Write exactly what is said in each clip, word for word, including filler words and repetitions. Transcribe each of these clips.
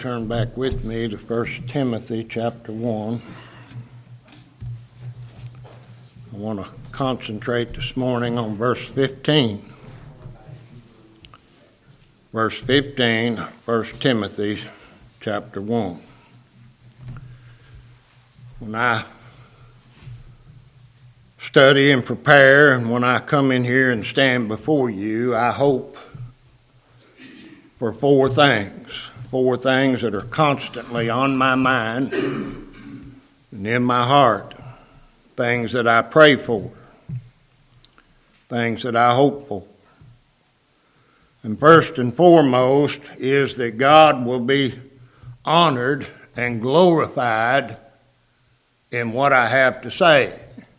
turn back with me to First Timothy chapter one. I want to concentrate this morning on verse fifteen. Verse fifteen, First Timothy chapter one. When I study and prepare, and when I come in here and stand before you, I hope for four things. Four things that are constantly on my mind and in my heart. Things that I pray for. Things that I hope for. And first and foremost is that God will be honored and glorified in what I have to say.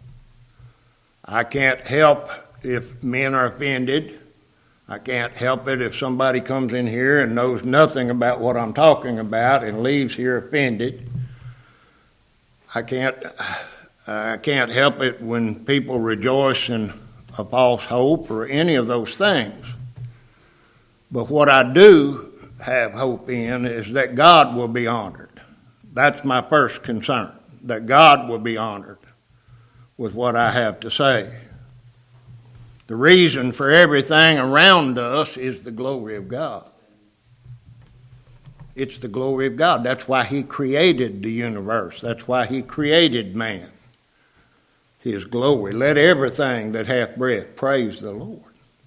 I can't help if men are offended. I can't help it if somebody comes in here and knows nothing about what I'm talking about and leaves here offended. I can't, I can't help it when people rejoice in a false hope or any of those things. But what I do have hope in is that God will be honored. That's my first concern, that God will be honored with what I have to say. The reason for everything around us is the glory of God. It's the glory of God. That's why He created the universe. That's why He created man. His glory. Let everything that hath breath praise the Lord.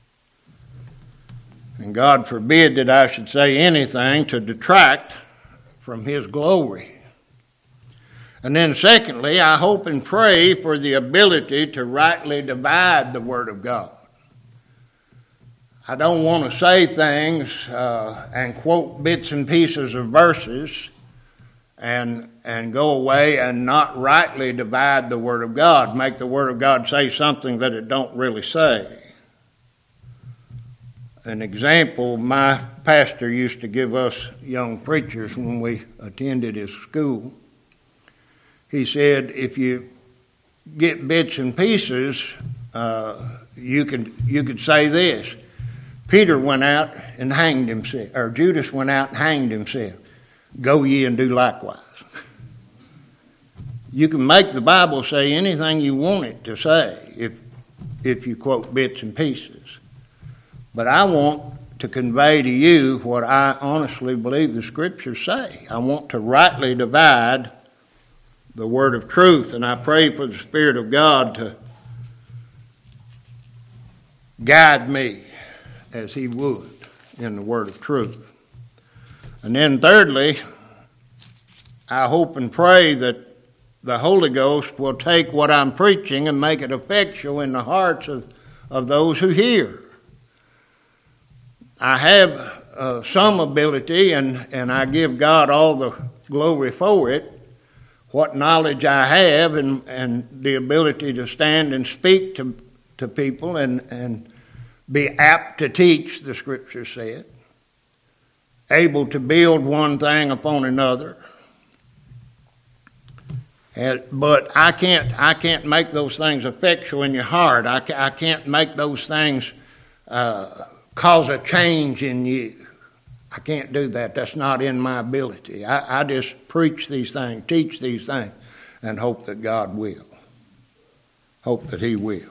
And God forbid that I should say anything to detract from His glory. And then secondly, I hope and pray for the ability to rightly divide the Word of God. I don't want to say things uh, and quote bits and pieces of verses and and go away and not rightly divide the Word of God, make the Word of God say something that it don't really say. An example, my pastor used to give us young preachers when we attended his school. He said, if you get bits and pieces, uh, you can you could say this. Peter went out and hanged himself, or Judas went out and hanged himself. Go ye and do likewise. You can make the Bible say anything you want it to say if if you quote bits and pieces. But I want to convey to you what I honestly believe the Scriptures say. I want to rightly divide the word of truth, and I pray for the Spirit of God to guide me as He would in the word of truth. And then thirdly, I hope and pray that the Holy Ghost will take what I'm preaching and make it effectual in the hearts of, of those who hear. I have uh, some ability, and, and I give God all the glory for it, what knowledge I have and, and the ability to stand and speak to, to people and, and be apt to teach, the Scripture said, able to build one thing upon another. And, but I can't I can't make those things effectual in your heart. I, I can't make those things uh, cause a change in you. I can't do that. That's not in my ability. I, I just preach these things, teach these things, and hope that God will. Hope that He will.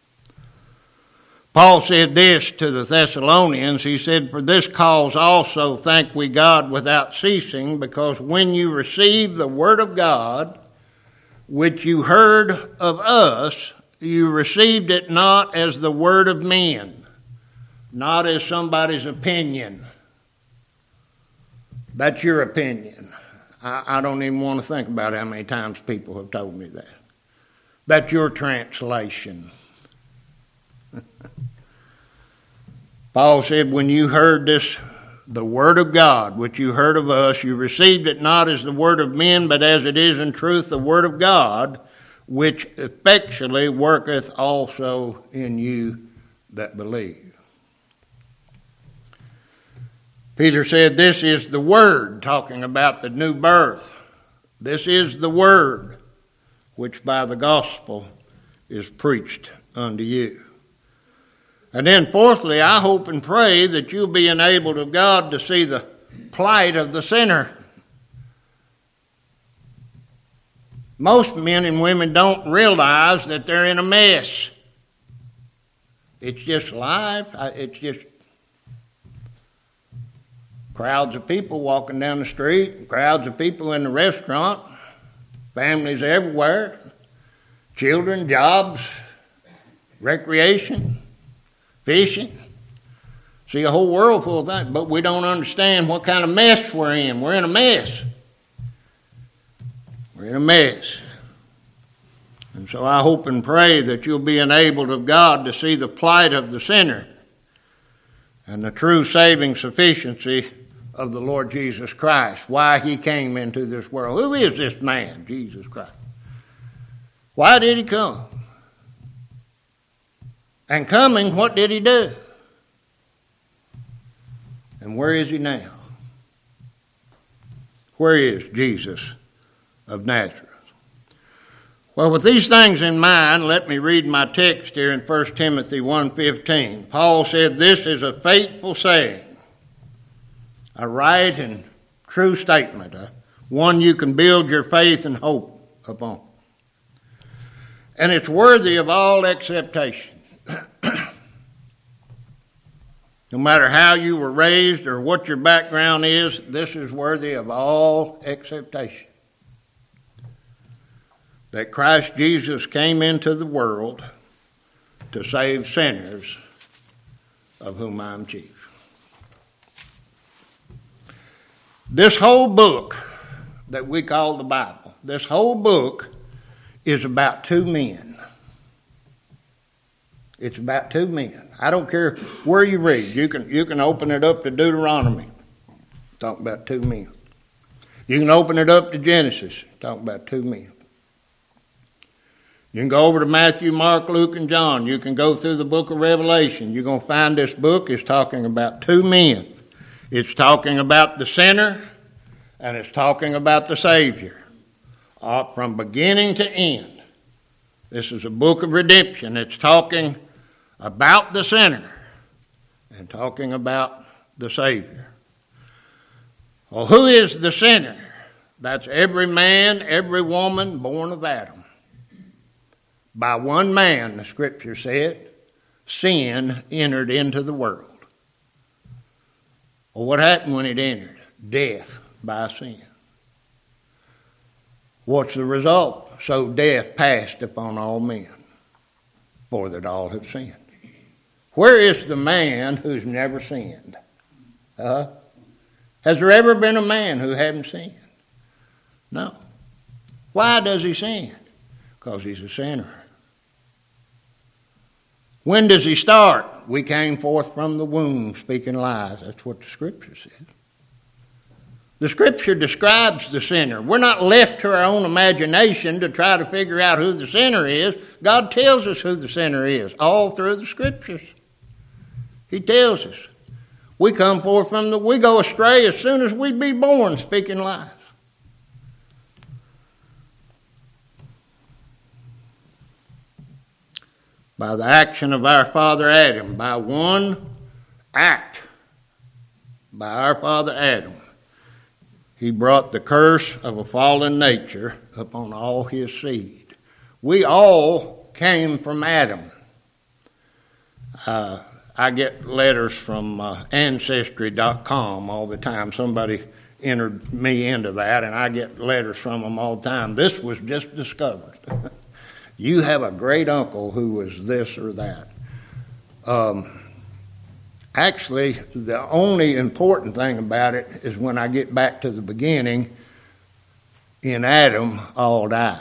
Paul said this to the Thessalonians. He said, for this cause also thank we God without ceasing, because when you received the word of God, which you heard of us, you received it not as the word of men, not as somebody's opinion. That's your opinion. I, I don't even want to think about how many times people have told me that. That's your translation. Paul said, when you heard this, the word of God, which you heard of us, you received it not as the word of men, but as it is in truth the word of God, which effectually worketh also in you that believe. Peter said, this is the word, talking about the new birth. This is the word, which by the gospel is preached unto you. And then fourthly, I hope and pray that you'll be enabled of God to see the plight of the sinner. Most men and women don't realize that they're in a mess. It's just life. It's just crowds of people walking down the street, crowds of people in the restaurant, families everywhere, children, jobs, recreation, fishing. See, a whole world full of things, but we don't understand what kind of mess we're in. We're in a mess. We're in a mess. And so I hope and pray that you'll be enabled of God to see the plight of the sinner and the true saving sufficiency of the Lord Jesus Christ, why he came into this world. Who is this man, Jesus Christ? Why did he come? And coming, what did he do? And where is he now? Where is Jesus of Nazareth? Well, with these things in mind, let me read my text here in First Timothy one fifteen. Paul said, "This is a faithful saying, a right and true statement, a one you can build your faith and hope upon. And it's worthy of all acceptation." No matter how you were raised or what your background is, this is worthy of all acceptation. That Christ Jesus came into the world to save sinners, of whom I am chief. This whole book that we call the Bible, this whole book is about two men. It's about two men. I don't care where you read. You can, you can open it up to Deuteronomy. Talk about two men. You can open it up to Genesis. Talk about two men. You can go over to Matthew, Mark, Luke, and John. You can go through the book of Revelation. You're going to find this book is talking about two men. It's talking about the sinner, and it's talking about the Savior. Uh, from beginning to end. This is a book of redemption. It's talking about the sinner and talking about the Savior. Well, who is the sinner? That's every man, every woman born of Adam. By one man, the Scripture said, sin entered into the world. Well, what happened when it entered? Death by sin. What's the result? So death passed upon all men, for that all have sinned. Where is the man who's never sinned? Uh, has there ever been a man who hadn't sinned? No. Why does he sin? Because he's a sinner. When does he start? We came forth from the womb speaking lies. That's what the Scripture says. The Scripture describes the sinner. We're not left to our own imagination to try to figure out who the sinner is. God tells us who the sinner is all through the Scriptures. He tells us. We come forth from the, we go astray as soon as we be born speaking lies. By the action of our father Adam, by one act, by our father Adam, he brought the curse of a fallen nature upon all his seed. We all came from Adam. Uh, I get letters from uh, Ancestry dot com all the time. Somebody entered me into that, and I get letters from them all the time. This was just discovered. You have a great uncle who was this or that. Um, Actually, the only important thing about it is when I get back to the beginning, in Adam, all died.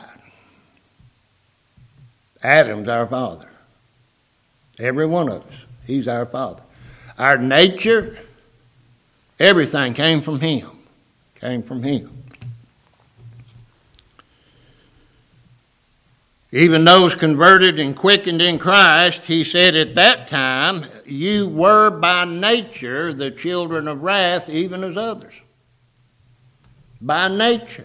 Adam's our father. Every one of us. He's our father. Our nature, everything came from him. Came from him. Even those converted and quickened in Christ, he said at that time, you were by nature the children of wrath, even as others. By nature.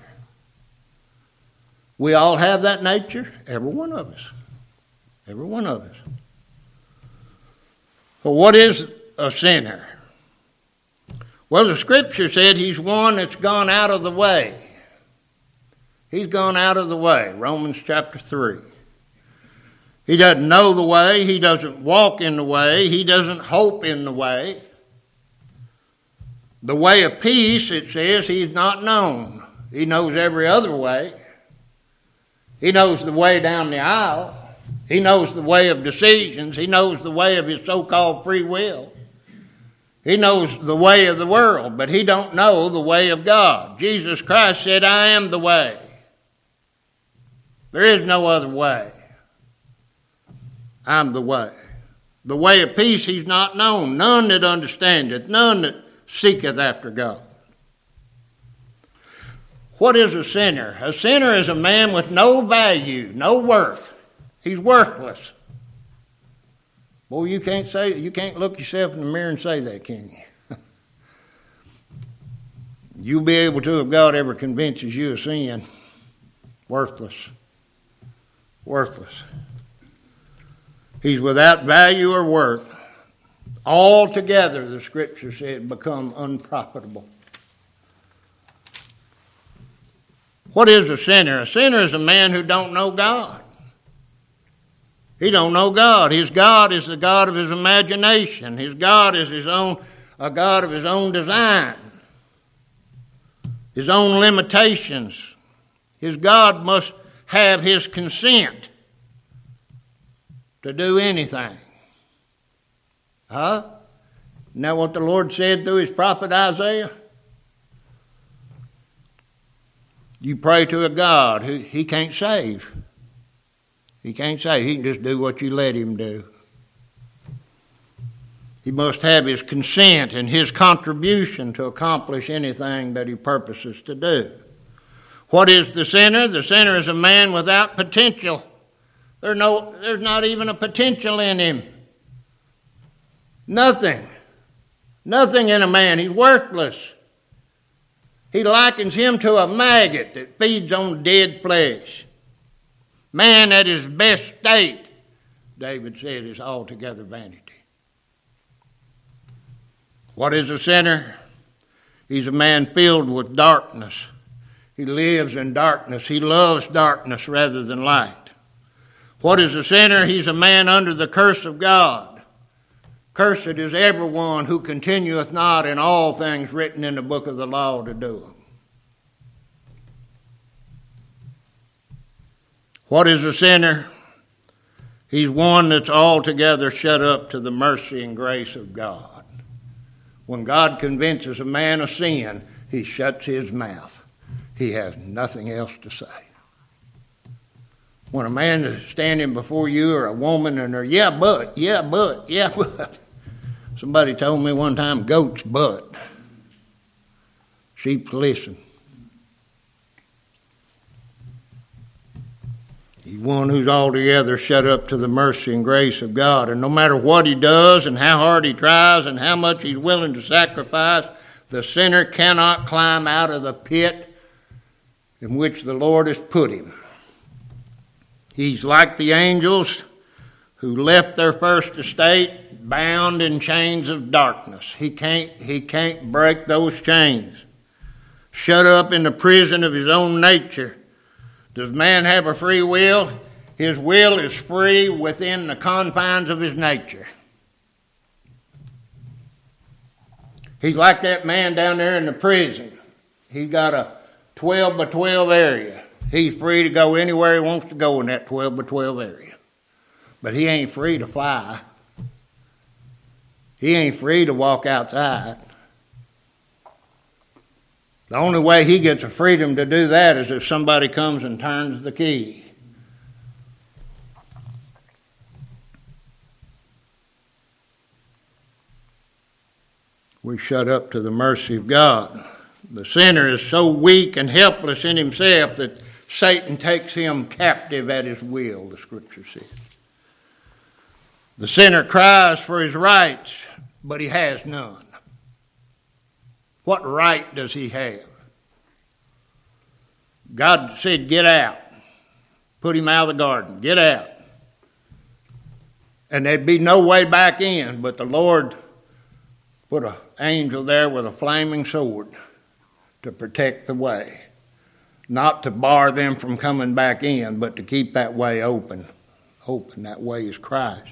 We all have that nature, every one of us. Every one of us. Well, what is a sinner? Well, the Scripture said he's one that's gone out of the way. He's gone out of the way, Romans chapter three. He doesn't know the way. He doesn't walk in the way. He doesn't hope in the way. The way of peace, it says, he's not known. He knows every other way. He knows the way down the aisle. He knows the way of decisions. He knows the way of his so-called free will. He knows the way of the world, but he don't know the way of God. Jesus Christ said, I am the way. There is no other way. I'm the way. The way of peace he's not known. None that understandeth, none that seeketh after God. What is a sinner? A sinner is a man with no value, no worth. He's worthless. Boy, you can't say, you can't look yourself in the mirror and say that, can you? You'll be able to if God ever convinces you of sin. Worthless. Worthless. He's without value or worth. Altogether, the Scripture said, become unprofitable. What is a sinner? A sinner is a man who don't know God. He don't know God. His God is the God of his imagination. His God is his own, a God of his own design, his own limitations. His God must have his consent to do anything. Huh? Isn't that what the Lord said through his prophet Isaiah? You pray to a God who he can't save. He can't save. He can just do what you let him do. He must have his consent and his contribution to accomplish anything that he purposes to do. What is the sinner? The sinner is a man without potential. There's no, there's not even a potential in him. Nothing. Nothing in a man. He's worthless. He likens him to a maggot that feeds on dead flesh. Man at his best state, David said, is altogether vanity. What is a sinner? He's a man filled with darkness. He lives in darkness. He loves darkness rather than light. What is a sinner? He's a man under the curse of God. Cursed is everyone who continueth not in all things written in the book of the law to do them. What is a sinner? He's one that's altogether shut up to the mercy and grace of God. When God convinces a man of sin, he shuts his mouth. He has nothing else to say. When a man is standing before you or a woman and they're, yeah, but, yeah, but, yeah, but. Somebody told me one time, goats but. Sheep listen. He's one who's altogether shut up to the mercy and grace of God. And no matter what he does and how hard he tries and how much he's willing to sacrifice, the sinner cannot climb out of the pit in which the Lord has put him. He's like the angels who left their first estate bound in chains of darkness. He can't, he can't break those chains. Shut up in the prison of his own nature. Does man have a free will? His will is free within the confines of his nature. He's like that man down there in the prison. He's got a twelve by twelve area. He's free to go anywhere he wants to go in that twelve by twelve area. But he ain't free to fly. He ain't free to walk outside. The only way he gets a freedom to do that is if somebody comes and turns the key. We shut up to the mercy of God. The sinner is so weak and helpless in himself that Satan takes him captive at his will, the Scripture says. The sinner cries for his rights, but he has none. What right does he have? God said, get out. Put him out of the garden. Get out. And there'd be no way back in, but the Lord put a angel there with a flaming sword to protect the way. Not to bar them from coming back in, but to keep that way open. Open, that way is Christ.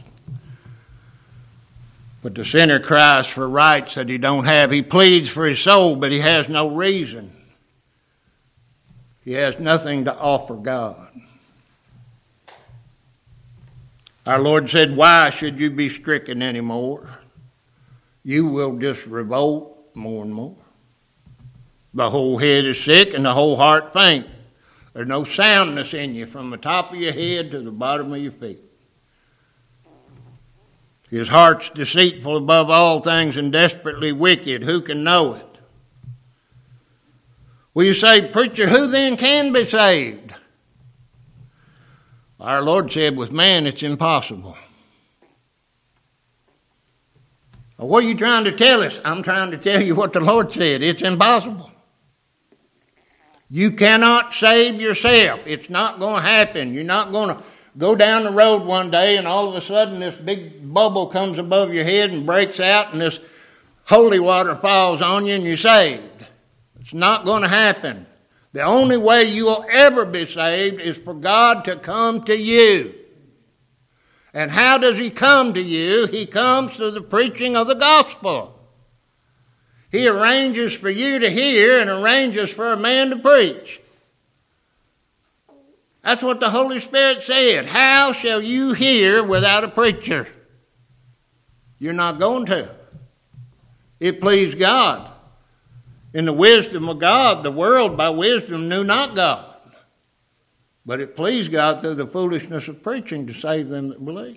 But the sinner cries for rights that he don't have. He pleads for his soul, but he has no reason. He has nothing to offer God. Our Lord said, why should you be stricken anymore? You will just revolt more and more. The whole head is sick and the whole heart faint. There's no soundness in you from the top of your head to the bottom of your feet. His heart's deceitful above all things and desperately wicked. Who can know it? Well, you say, preacher, who then can be saved? Our Lord said, with man it's impossible. Well, what are you trying to tell us? I'm trying to tell you what the Lord said. It's impossible. You cannot save yourself. It's not going to happen. You're not going to go down the road one day and all of a sudden this big bubble comes above your head and breaks out and this holy water falls on you and you're saved. It's not going to happen. The only way you will ever be saved is for God to come to you. And how does he come to you? He comes through the preaching of the gospel. He arranges for you to hear and arranges for a man to preach. That's what the Holy Spirit said. How shall you hear without a preacher? You're not going to. It pleased God. In the wisdom of God, the world by wisdom knew not God. But it pleased God through the foolishness of preaching to save them that believe.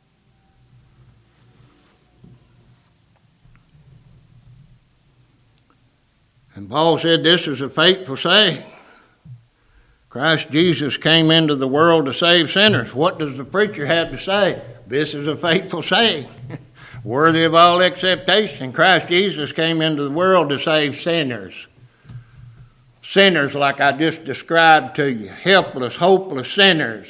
And Paul said this is a fateful saying. Christ Jesus came into the world to save sinners. What does the preacher have to say? This is a faithful saying, worthy of all acceptation. Christ Jesus came into the world to save sinners. Sinners like I just described to you. Helpless, hopeless sinners.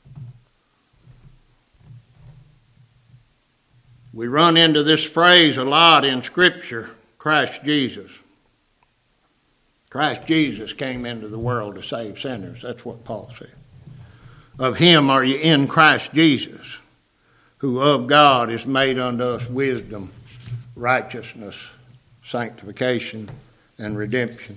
We run into this phrase a lot in Scripture, Christ Jesus. Christ Jesus came into the world to save sinners. That's what Paul said. Of him are you in Christ Jesus, who of God is made unto us wisdom, righteousness, sanctification, and redemption.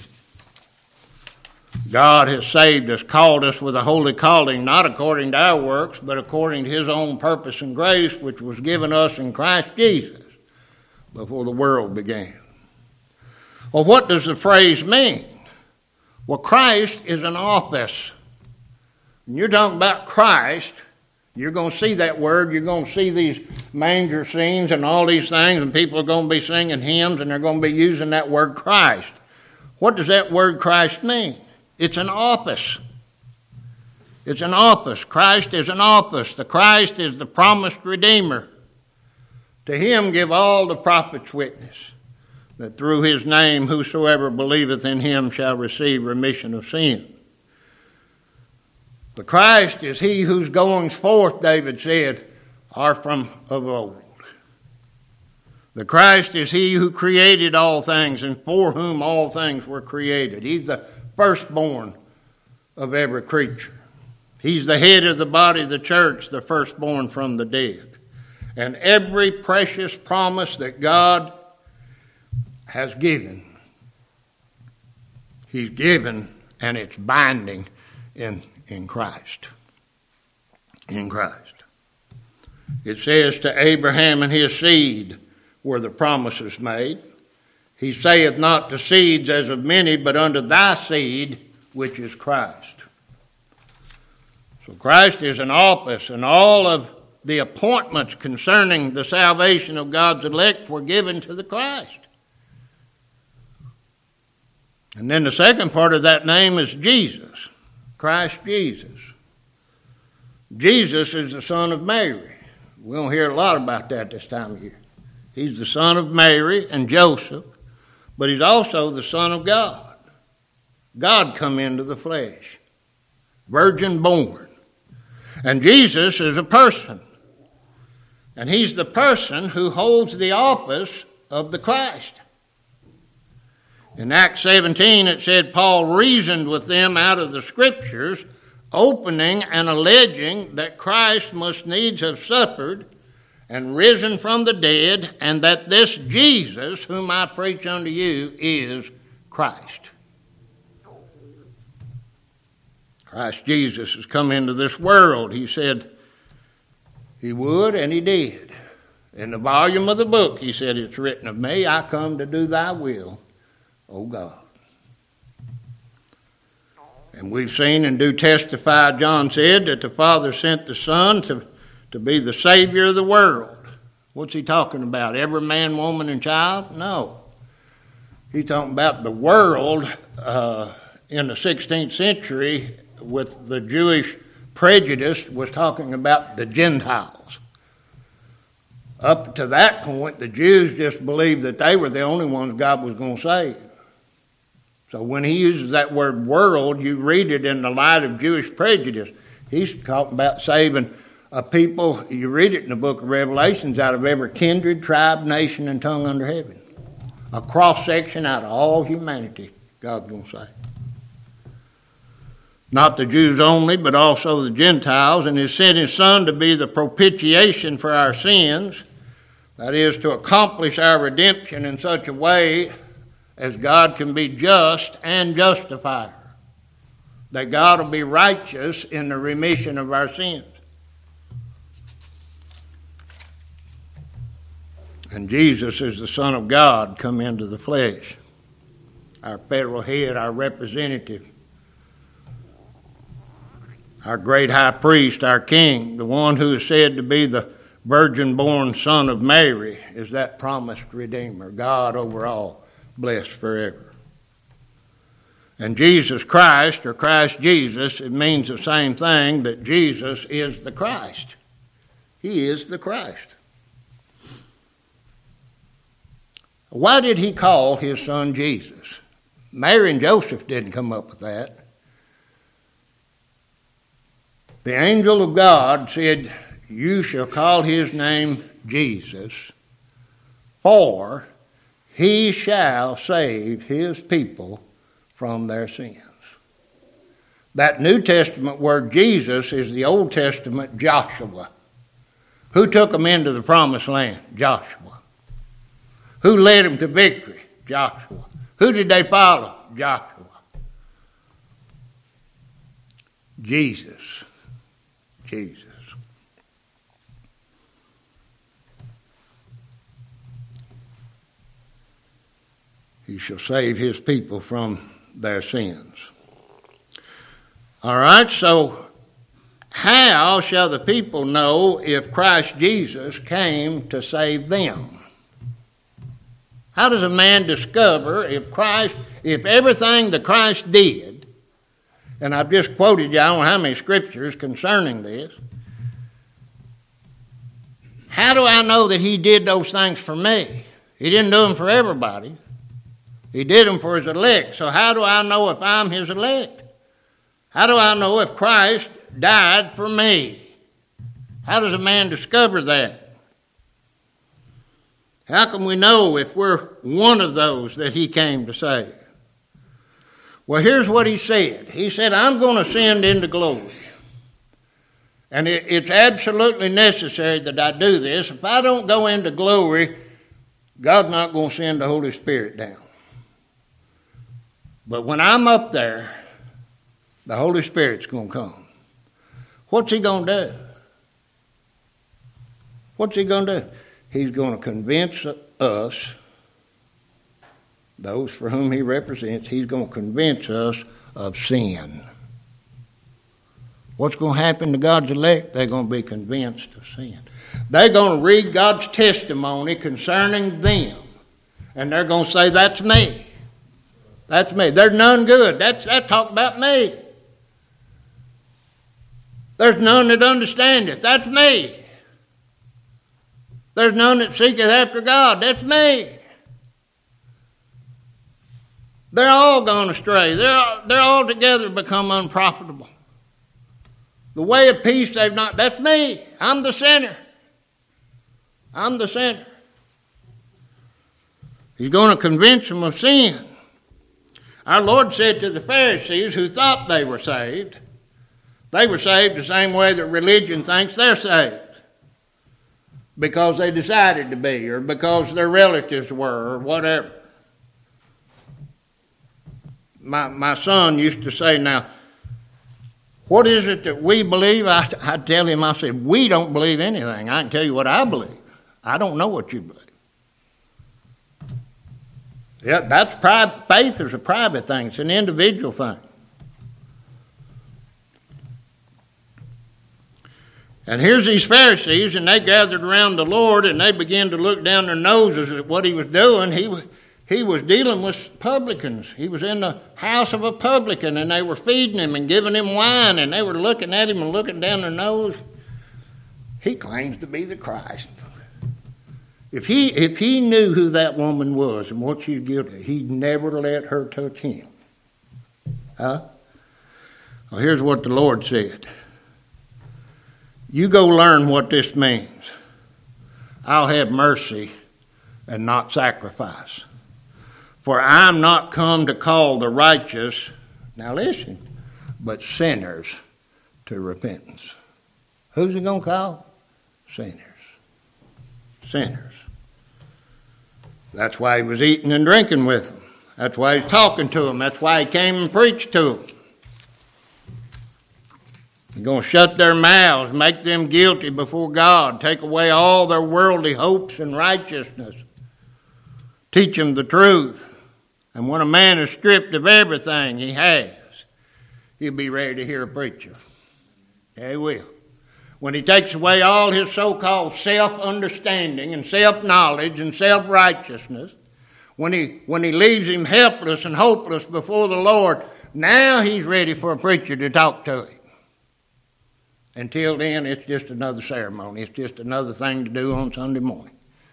God has saved us, called us with a holy calling, not according to our works, but according to his own purpose and grace, which was given us in Christ Jesus before the world began. Well, what does the phrase mean? Well, Christ is an office. When you're talking about Christ, you're going to see that word. You're going to see these manger scenes and all these things, and people are going to be singing hymns, and they're going to be using that word Christ. What does that word Christ mean? It's an office. It's an office. Christ is an office. The Christ is the promised Redeemer. To him give all the prophets witness that through his name whosoever believeth in him shall receive remission of sin. The Christ is he whose goings forth, David said, are from of old. The Christ is he who created all things and for whom all things were created. He's the firstborn of every creature. He's the head of the body of the church, the firstborn from the dead. And every precious promise that God has given, he's given, and it's binding in, in Christ. In Christ. It says to Abraham and his seed were the promises made. He saith not to seeds as of many, but unto thy seed, which is Christ. So Christ is an office, and all of the appointments concerning the salvation of God's elect were given to the Christ. And then the second part of that name is Jesus, Christ Jesus. Jesus is the son of Mary. We don't hear a lot about that this time of year. He's the son of Mary and Joseph, but he's also the Son of God. God come into the flesh, virgin born. And Jesus is a person. And he's the person who holds the office of the Christ. In Acts seventeen, it said Paul reasoned with them out of the Scriptures, opening and alleging that Christ must needs have suffered and risen from the dead, and that this Jesus, whom I preach unto you, is Christ. Christ Jesus has come into this world. He said he would, and he did. In the volume of the book, he said, it's written of me, I come to do thy will, O God. And we've seen and do testify, John said, that the Father sent the Son to, to be the Savior of the world. What's he talking about? Every man, woman, and child? No. He's talking about the world uh, in the sixteenth century with the Jewish prejudice was talking about the Gentiles. Up to that point, the Jews just believed that they were the only ones God was going to save. So when he uses that word world, you read it in the light of Jewish prejudice. He's talking about saving a people, you read it in the book of Revelations, out of every kindred, tribe, nation, and tongue under heaven. A cross-section out of all humanity, God's going to save. Not the Jews only, but also the Gentiles, and has sent his Son to be the propitiation for our sins, that is, to accomplish our redemption in such a way as God can be just and justifier, that God will be righteous in the remission of our sins. And Jesus is the Son of God come into the flesh, our federal head, our representative, our great high priest, our king, the one who is said to be the virgin-born Son of Mary, is that promised Redeemer, God over all, blessed forever. And Jesus Christ, or Christ Jesus, it means the same thing, that Jesus is the Christ. He is the Christ. Why did he call his son Jesus? Mary and Joseph didn't come up with that. The angel of God said, you shall call his name Jesus, for he shall save his people from their sins. That New Testament word Jesus is the Old Testament Joshua. Who took them into the promised land? Joshua. Who led them to victory? Joshua. Who did they follow? Joshua. Jesus. Jesus. He shall save his people from their sins. All right, so how shall the people know if Christ Jesus came to save them? How does a man discover if Christ, if everything that Christ did, and I've just quoted you, I don't know how many scriptures concerning this, how do I know that he did those things for me? He didn't do them for everybody. He did them for his elect. So how do I know if I'm his elect? How do I know if Christ died for me? How does a man discover that? How can we know if we're one of those that he came to save? Well, here's what he said. He said, I'm going to ascend into glory. And it, it's absolutely necessary that I do this. If I don't go into glory, God's not going to send the Holy Spirit down. But when I'm up there, the Holy Spirit's going to come. What's he going to do? What's he going to do? He's going to convince us, those for whom he represents, he's going to convince us of sin. What's going to happen to God's elect? They're going to be convinced of sin. They're going to read God's testimony concerning them, and they're going to say, that's me. That's me. There's none good. That's that talk about me. There's none that understandeth. That's me. There's none that seeketh after God. That's me. They're all gone astray. They're, they're all together become unprofitable. The way of peace they've not, that's me. I'm the sinner. I'm the sinner. He's going to convince them of sin. Our Lord said to the Pharisees who thought they were saved, they were saved the same way that religion thinks they're saved. Because they decided to be, or because their relatives were, or whatever. My, my son used to say, now, what is it that we believe? I, I tell him, I said, we don't believe anything. I can tell you what I believe. I don't know what you believe. Yeah, that's private. Faith is a private thing. It's an individual thing. And here's these Pharisees, and they gathered around the Lord, and they began to look down their noses at what he was doing. He was, he was dealing with publicans. He was in the house of a publican, and they were feeding him and giving him wine, and they were looking at him and looking down their nose. He claims to be the Christ. If he, if he knew who that woman was and what she's guilty, he'd never let her touch him. Huh? Well, here's what the Lord said. You go learn what this means. I'll have mercy and not sacrifice. For I'm not come to call the righteous, now listen, but sinners to repentance. Who's he going to call? Sinners. Sinners. That's why he was eating and drinking with them. That's why he's talking to them. That's why he came and preached to them. He's going to shut their mouths, make them guilty before God, take away all their worldly hopes and righteousness, teach them the truth. And when a man is stripped of everything he has, he'll be ready to hear a preacher. Yeah, he will. When he takes away all his so-called self-understanding and self-knowledge and self-righteousness, when he, when he leaves him helpless and hopeless before the Lord, now he's ready for a preacher to talk to him. Until then, it's just another ceremony. It's just another thing to do on Sunday morning.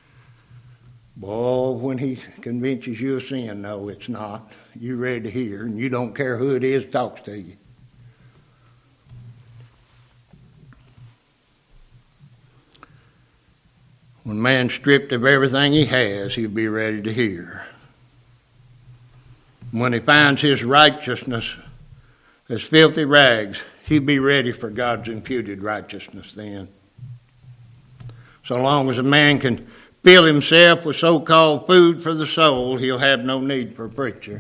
Boy, when he convinces you of sin, no, it's not. You're ready to hear, and you don't care who it is that talks to you. When man's stripped of everything he has, he'll be ready to hear. When he finds his righteousness as filthy rags, he'll be ready for God's imputed righteousness then. So long as a man can fill himself with so-called food for the soul, he'll have no need for a preacher.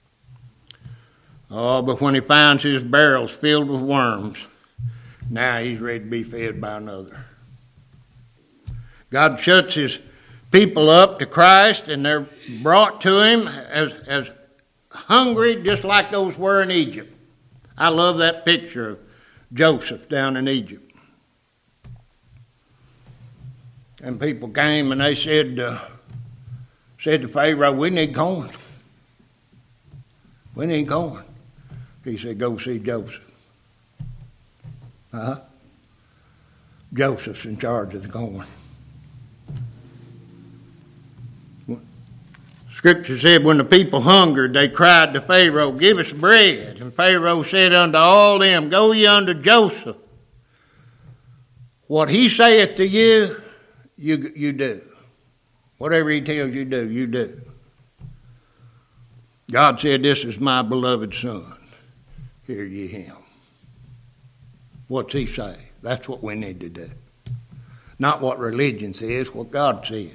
Oh, but when he finds his barrels filled with worms, now he's ready to be fed by another. God shuts his people up to Christ, and they're brought to him as, as hungry, just like those were in Egypt. I love that picture of Joseph down in Egypt. And people came and they said, uh, said to Pharaoh, we need corn. We need corn. He said, go see Joseph. Uh-huh. Joseph's in charge of the corn. Scripture said, when the people hungered, they cried to Pharaoh, give us bread. And Pharaoh said unto all them, go ye unto Joseph. What he saith to you, you, you do. Whatever he tells you to do, you do. God said, this is my beloved son. Hear ye him. What's he say? That's what we need to do. Not what religion says, what God says.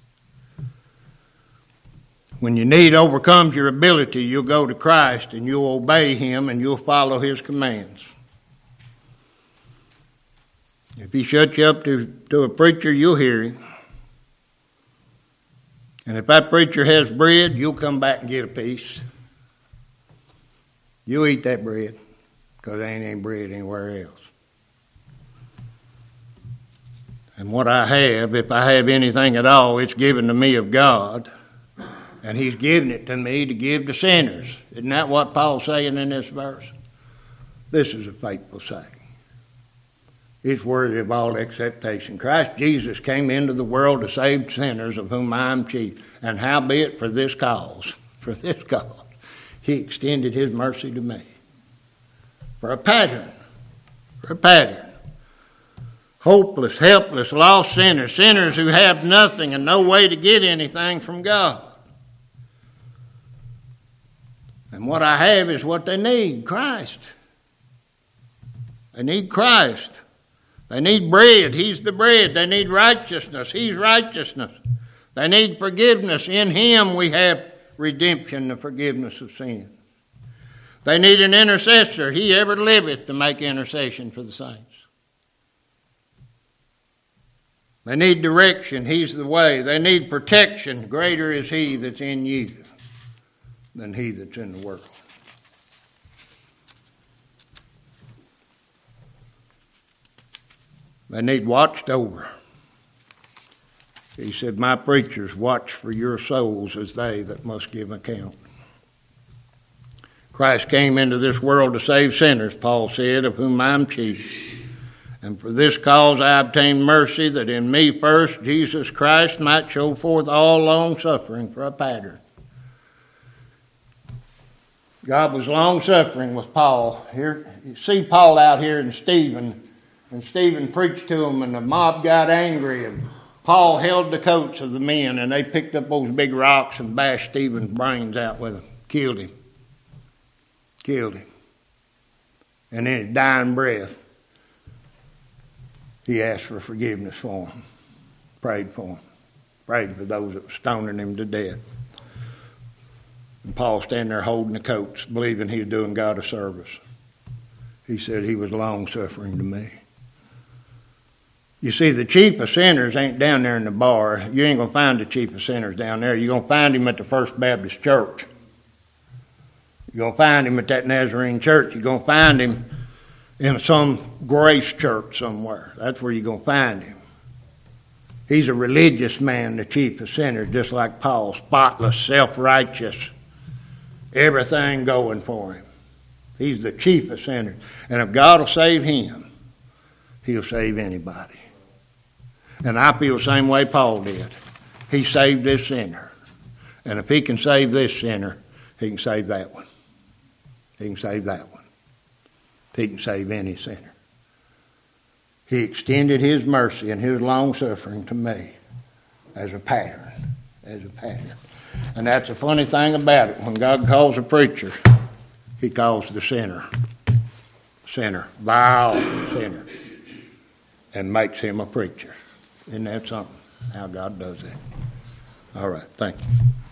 When your need overcomes your ability, you'll go to Christ and you'll obey him and you'll follow his commands. If he shuts you up to, to a preacher, you'll hear him. And if that preacher has bread, you'll come back and get a piece. You'll eat that bread because there ain't any bread anywhere else. And what I have, if I have anything at all, it's given to me of God. And he's given it to me to give to sinners. Isn't that what Paul's saying in this verse? This is a faithful saying. It's worthy of all acceptation. Christ Jesus came into the world to save sinners, of whom I am chief. And howbeit for this cause, for this cause, he extended his mercy to me. For a pattern, for a pattern. Hopeless, helpless, lost sinners, sinners who have nothing and no way to get anything from God. And what I have is what they need, Christ. They need Christ. They need bread. He's the bread. They need righteousness. He's righteousness. They need forgiveness. In Him we have redemption, the forgiveness of sin. They need an intercessor. He ever liveth to make intercession for the saints. They need direction. He's the way. They need protection. Greater is He that's in you than he that's in the world. They need watched over. He said, my preachers watch for your souls as they that must give account. Christ came into this world to save sinners, Paul said, of whom I am chief. And for this cause I obtained mercy, that in me first Jesus Christ might show forth all long suffering for a pattern. God was long suffering with Paul. Here, you see Paul out here in Stephen, and Stephen preached to him, and the mob got angry, and Paul held the coats of the men, and they picked up those big rocks and bashed Stephen's brains out with them, killed him, killed him. And in his dying breath, he asked for forgiveness for them, prayed for them, prayed for those that were stoning him to death. And Paul standing there holding the coats, believing he was doing God a service. He said he was long-suffering to me. You see, the chief of sinners ain't down there in the bar. You ain't going to find the chief of sinners down there. You're going to find him at the First Baptist Church. You're going to find him at that Nazarene church. You're going to find him in some grace church somewhere. That's where you're going to find him. He's a religious man, the chief of sinners, just like Paul, spotless, self-righteous, everything going for him. He's the chief of sinners. And if God will save him, He'll save anybody. And I feel the same way Paul did. He saved this sinner. And if He can save this sinner, He can save that one. He can save that one. He can save any sinner. He extended His mercy and His long-suffering to me as a pattern. As a pattern. And that's the funny thing about it. When God calls a preacher, He calls the sinner. Sinner. Vile sinner. And makes him a preacher. Isn't that something? How God does that. All right. Thank you.